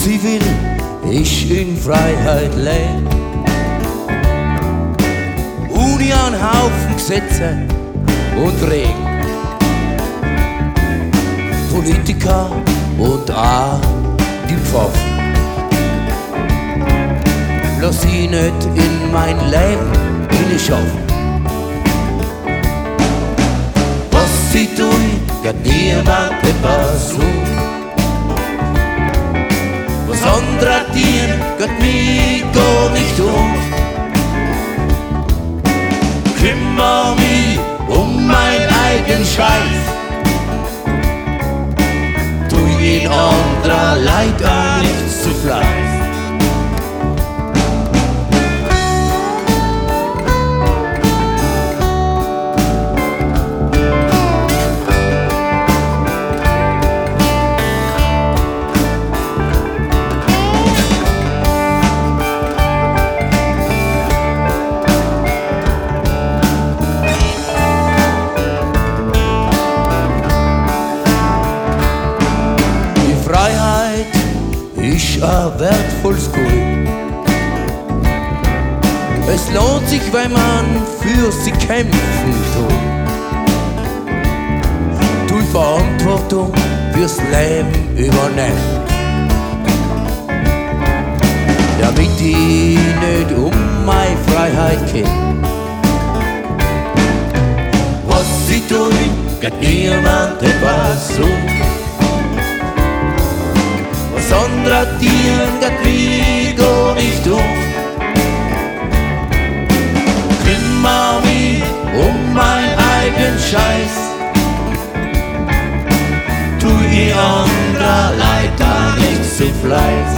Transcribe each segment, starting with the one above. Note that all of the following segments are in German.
sie will, ich in Freiheit leben. Ohne einen Haufen Gesetze und Regeln. Politiker und auch die Pfaffen. Lass sie nicht in mein Leben hineinschaffen. Was sie tun, geht niemand etwas um. Was andere tun, geht mich gar nicht um. Kümmer mich um mein eigen Scheiß. Tu in anderer Leid auch nichts zu Fleiß. Ist ein wertvolles Gut. Es lohnt sich, wenn man für sie kämpfen tut. Tu Verantwortung fürs Leben übernehmen, damit ich nicht um meine Freiheit käme. Was sie tun, geht niemand etwas um. Was andere Tieren geht mich gar nicht um. Kümmer mich um mein eigen Scheiß. Tu ihr anderer Leid da nicht zu Fleiß.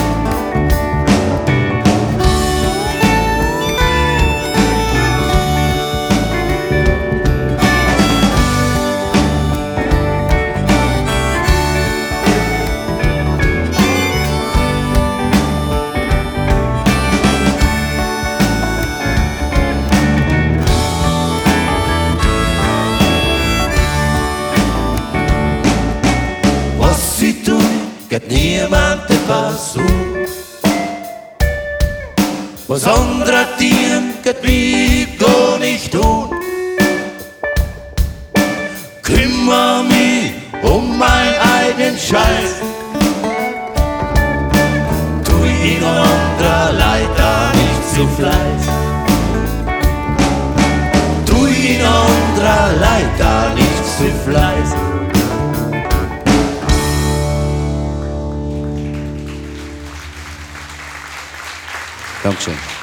Geht niemand etwas um. Was andere tun, geht mich gar nicht um. Kümmer mich um mein eigen Scheiß. Tu in anderer Leid da nicht zu Fleiß. Tu in anderer Leid da nicht zu Fleiß. Dankeschön.